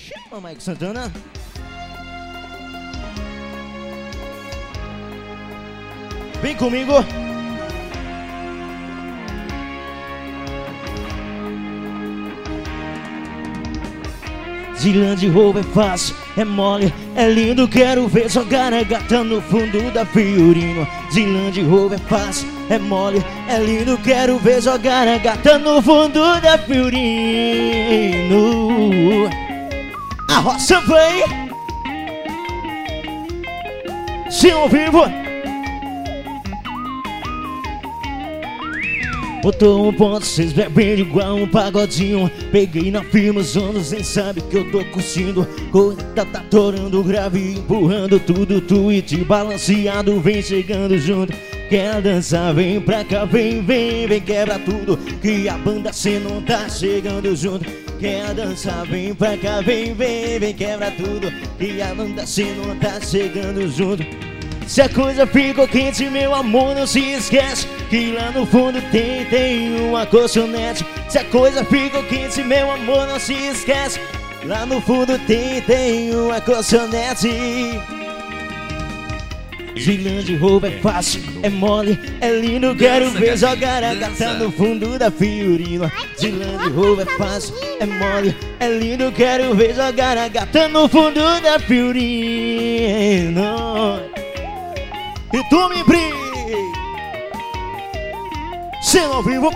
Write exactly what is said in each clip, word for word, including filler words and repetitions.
Chama Mike Santana. Vem comigo. Zilã de roubo é fácil, é mole, é lindo, quero ver jogar a gata no fundo da Fiorino. Zilã de roubo é fácil, é mole, é lindo, quero ver jogar a gata no fundo da Fiorino. A roça vem, sim, ao vivo. Botou um ponto, vocês bebendo igual um pagodinho. Peguei na firma, os homens nem sabem que eu tô curtindo. Correta tá torando grave, empurrando tudo, tweet balanceado, vem chegando junto. Quer dançar, vem pra cá, vem, vem, vem, quebra tudo, que a banda cê não tá chegando junto. Quer dançar, vem pra cá, vem, vem, vem, quebra tudo, que a banda cê não tá chegando junto. Se a coisa ficou quente, meu amor, não se esquece que lá no fundo tem, tem uma colchonete. Se a coisa ficou quente, meu amor, não se esquece, lá no fundo tem, tem uma colchonete. Zilã de roubo é fácil, é mole, é lindo, quero ver jogar a gata no fundo da Fiorino. Zilã de roubo é fácil, é mole, é lindo, quero ver jogar a gata no fundo da Fiorino. E tu me brilha, sendo ao vivo.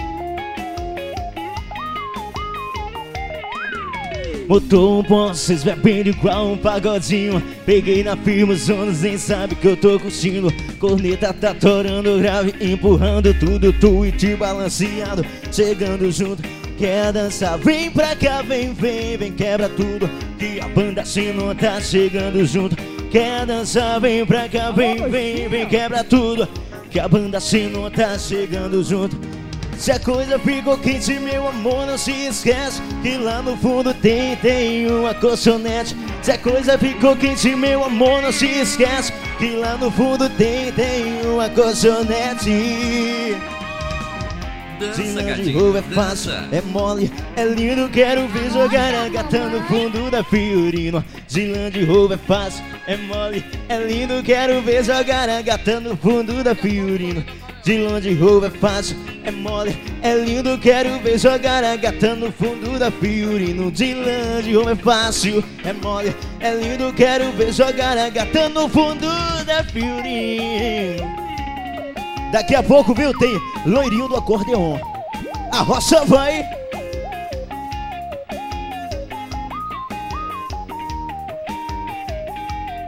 Botou um ponto, vocês bebendo igual um pagodinho. Peguei na firma, os donos nem sabem que eu tô curtindo. Corneta tá torando grave, empurrando tudo, tweet balanceado, chegando junto. Quer dançar, vem pra cá, vem, vem, vem, quebra tudo, que a banda assim não tá chegando junto. Quer dançar, vem pra cá, vem, vem, vem, quebra tudo, que a banda assim não tá chegando junto. Se a coisa ficou quente, meu amor, não se esquece que lá no fundo tem, tem uma colchonete. Se a coisa ficou quente, meu amor, não se esquece que lá no fundo tem, tem uma colchonete. Zilã de roubo é fácil, é mole, é lindo, quero ver jogar a gata no fundo da Fiorino. Zilã de roubo é fácil, é mole, é lindo, quero ver jogar a gata no fundo da Fiorino. Zilã de roubo é fácil, é mole, é lindo, quero ver jogar a gata no fundo da Fiorino. Zilã de roubo é fácil, é mole, é lindo, quero ver jogar a gata no fundo da Fiorino. Daqui a pouco, viu, tem loirinho do acordeon. A roça vai.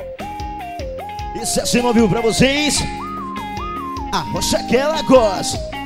Isso é assim, não viu pra vocês? A roça que ela gosta.